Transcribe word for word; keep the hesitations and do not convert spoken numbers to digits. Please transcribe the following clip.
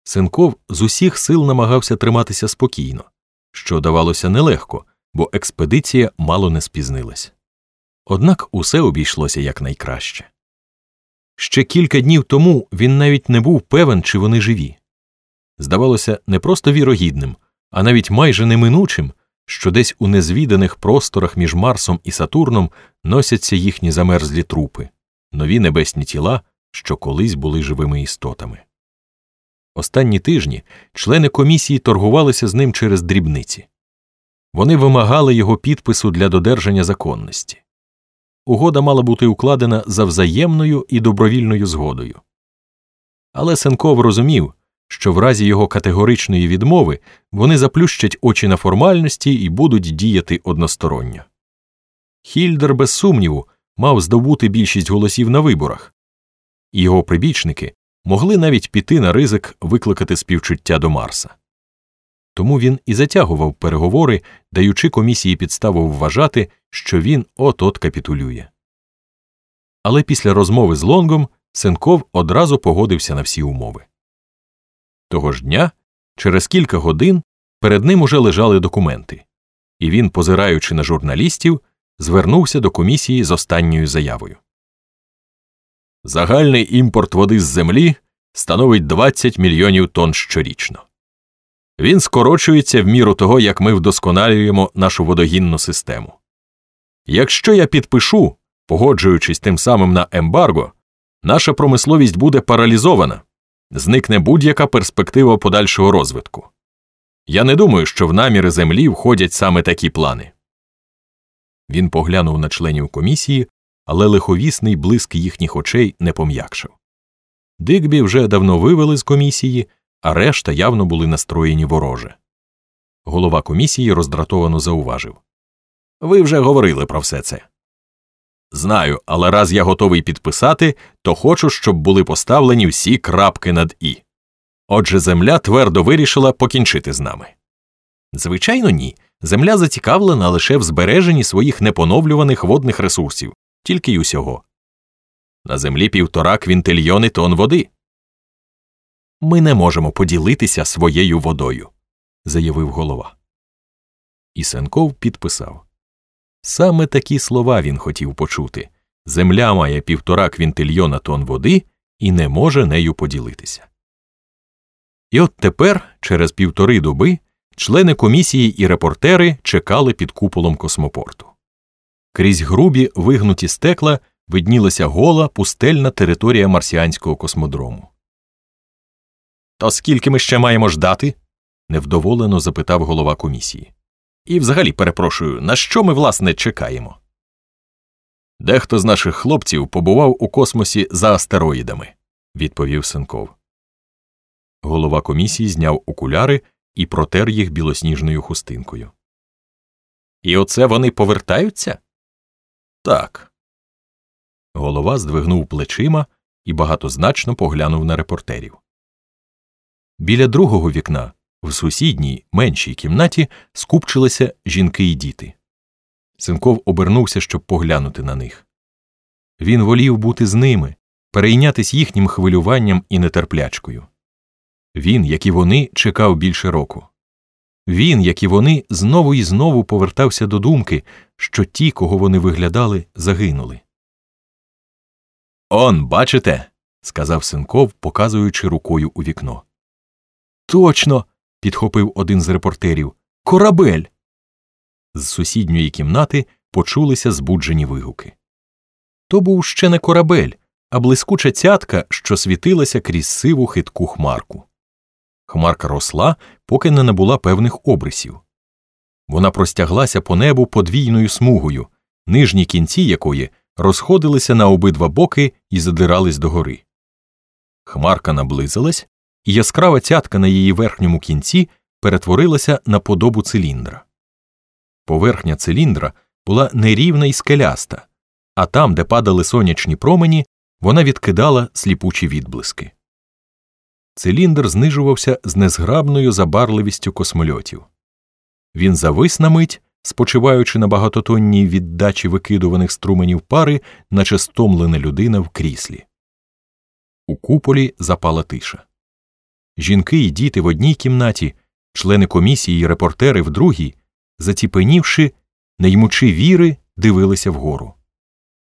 Сенков з усіх сил намагався триматися спокійно, що давалося нелегко, бо експедиція мало не спізнилась. Однак усе обійшлося якнайкраще. Ще кілька днів тому він навіть не був певен, чи вони живі. Здавалося не просто вірогідним, а навіть майже неминучим, що десь у незвіданих просторах між Марсом і Сатурном носяться їхні замерзлі трупи, нові небесні тіла, що колись були живими істотами. Останні тижні члени комісії торгувалися з ним через дрібниці. Вони вимагали його підпису для додержання законності. Угода мала бути укладена за взаємною і добровільною згодою. Але Сенков розумів, що в разі його категоричної відмови вони заплющать очі на формальності і будуть діяти односторонньо. Хільдер, без сумніву, мав здобути більшість голосів на виборах, і його прибічники могли навіть піти на ризик викликати співчуття до Марса. Тому він і затягував переговори, даючи комісії підставу вважати, що він от-от капітулює. Але після розмови з Лонгом Сенков одразу погодився на всі умови. Того ж дня, через кілька годин, перед ним уже лежали документи, і він, позираючи на журналістів, звернувся до комісії з останньою заявою. Загальний імпорт води з землі становить двадцять мільйонів тонн щорічно. Він скорочується в міру того, як ми вдосконалюємо нашу водогінну систему. Якщо я підпишу, погоджуючись тим самим на ембарго, наша промисловість буде паралізована, зникне будь-яка перспектива подальшого розвитку. Я не думаю, що в наміри землі входять саме такі плани. Він поглянув на членів комісії, але лиховісний блиск їхніх очей не пом'якшив. Дигбі вже давно вивели з комісії, а решта явно були настроєні вороже. Голова комісії роздратовано зауважив. Ви вже говорили про все це. Знаю, але раз я готовий підписати, то хочу, щоб були поставлені всі крапки над «і». Отже, земля твердо вирішила покінчити з нами. Звичайно, ні. Земля зацікавлена лише в збереженні своїх непоновлюваних водних ресурсів, тільки й усього. На землі півтора квінтильйони тонн води. Ми не можемо поділитися своєю водою, заявив голова. І Сенков підписав. Саме такі слова він хотів почути. Земля має півтора квінтильйона тонн води і не може нею поділитися. І от тепер, через півтори доби, члени комісії і репортери чекали під куполом космопорту. Крізь грубі вигнуті стекла виднілася гола, пустельна територія марсіанського космодрому. «То скільки ми ще маємо ждати?» – невдоволено запитав голова комісії. «І взагалі, перепрошую, на що ми, власне, чекаємо?» «Дехто з наших хлопців побував у космосі за астероїдами», – відповів Сенков. Голова комісії зняв окуляри і протер їх білосніжною хустинкою. «І оце вони повертаються?» «Так». Голова здвигнув плечима і багатозначно поглянув на репортерів. Біля другого вікна, в сусідній, меншій кімнаті, скупчилися жінки й діти. Сенков обернувся, щоб поглянути на них. Він волів бути з ними, перейнятись їхнім хвилюванням і нетерплячкою. Він, як і вони, чекав більше року. Він, як і вони, знову і знову повертався до думки, що ті, кого вони виглядали, загинули. «Он, бачите?» – сказав Сенков, показуючи рукою у вікно. «Точно!» – підхопив один з репортерів. «Корабель!» З сусідньої кімнати почулися збуджені вигуки. То був ще не корабель, а блискуча цятка, що світилася крізь сиву хитку хмарку. Хмарка росла, поки не набула певних обрисів. Вона простяглася по небу подвійною смугою, нижні кінці якої розходилися на обидва боки і задирались догори. Хмарка наблизилась, і яскрава цятка на її верхньому кінці перетворилася на подобу циліндра. Поверхня циліндра була нерівна і скеляста, а там, де падали сонячні промені, вона відкидала сліпучі відблиски. Циліндр знижувався з незграбною забарливістю космольотів. Він завис на мить, спочиваючи на багатотонній віддачі викидуваних струменів пари, наче стомлена людина в кріслі. У куполі запала тиша. Жінки і діти в одній кімнаті, члени комісії і репортери в другій, заціпенівши, не ймучи віри, дивилися вгору.